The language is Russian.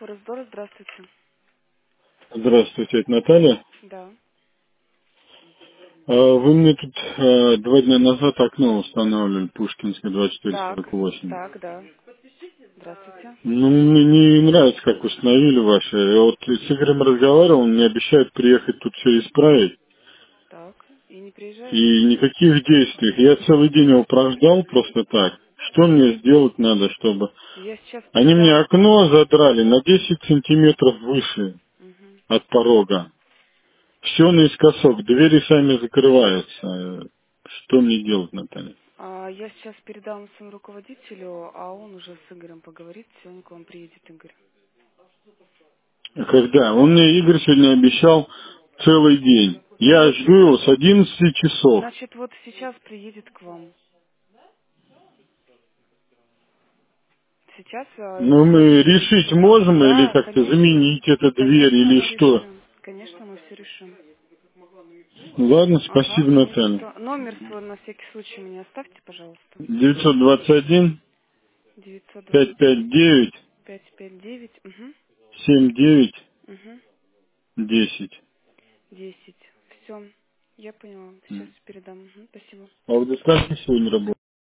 Форестдор, здравствуйте. Здравствуйте, это Наталья. Да. Вы мне тут 2 дня назад окно устанавливали, Пушкинская Так, 2448. так, да. Здравствуйте. Ну, мне не нравится, как установили ваши. Я вот с Игорем разговаривал, он мне обещает приехать тут все исправить. Так, и не приезжает? И никаких действий. Я целый день его прождал просто так. Что мне сделать надо, чтобы... Я сейчас Они мне передам. окно задрали на 10 сантиметров выше Мгм. от порога. Все наискосок, двери сами закрываются. Что мне делать, Наталья? Я сейчас передам своему руководителю, а он уже с Игорем поговорит. Сегодня к вам приедет Игорь. Когда? Он мне, Игорь, сегодня обещал целый день. Ну Я вот, жду его с 11 часов. значит, вот сейчас приедет к вам. Сейчас Ну, приедет. мы решить можем или Да, как-то конечно. заменить эту дверь Конечно, или мы что? решим. Конечно, мы все решим. Ладно, Ага, спасибо, не за Наталья. что. Номер свой на всякий случай мне оставьте, пожалуйста. 921 920 559 559, угу, 79 угу, 10. 10. Все, я поняла. Сейчас передам. Мгм, спасибо. А вы до скольки сегодня работаете?